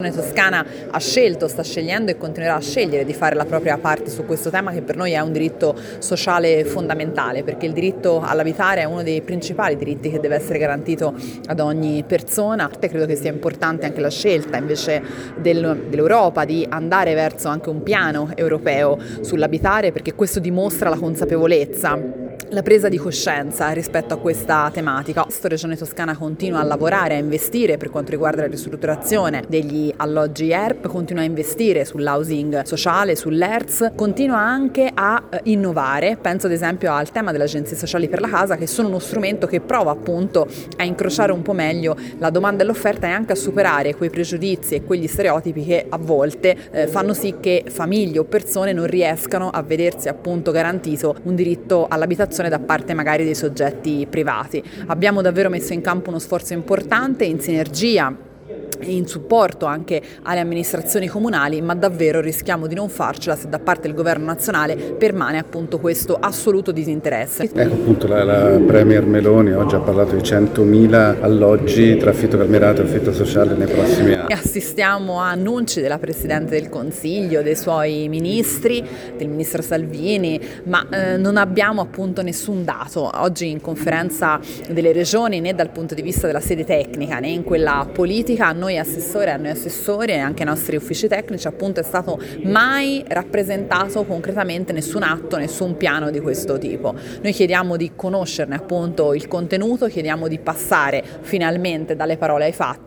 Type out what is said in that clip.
Toscana sta scegliendo e continuerà a scegliere di fare la propria parte su questo tema, che per noi è un diritto sociale fondamentale, perché il diritto all'abitare è uno dei principali diritti che deve essere garantito ad ogni persona. Credo che sia importante anche la scelta invece dell'Europa di andare verso anche un piano europeo sull'abitare, perché questo dimostra la consapevolezza, la presa di coscienza rispetto a questa tematica. La Regione Toscana continua a lavorare, a investire per quanto riguarda la ristrutturazione degli alloggi ERP, continua a investire sull'housing sociale, sull'ERS, continua anche a innovare. Penso ad esempio al tema delle agenzie sociali per la casa, che sono uno strumento che prova appunto a incrociare un po' meglio la domanda e l'offerta e anche a superare quei pregiudizi e quegli stereotipi che a volte fanno sì che famiglie o persone non riescano a vedersi appunto garantito un diritto all'abitazione da parte magari dei soggetti privati. Abbiamo davvero messo in campo uno sforzo importante in sinergia e in supporto anche alle amministrazioni comunali, ma davvero rischiamo di non farcela se da parte del governo nazionale permane appunto questo assoluto disinteresse. Ecco appunto la Premier Meloni oggi ha parlato di 100.000 alloggi tra affitto calmierato e affitto sociale nei prossimi anni. Assistiamo a annunci della Presidente del Consiglio, dei suoi ministri, del ministro Salvini, ma non abbiamo appunto nessun dato oggi in conferenza delle regioni, né dal punto di vista della sede tecnica né in quella politica. A noi assessori e anche ai nostri uffici tecnici appunto è stato mai rappresentato concretamente nessun atto, nessun piano di questo tipo. Noi chiediamo di conoscerne appunto il contenuto, chiediamo di passare finalmente dalle parole ai fatti.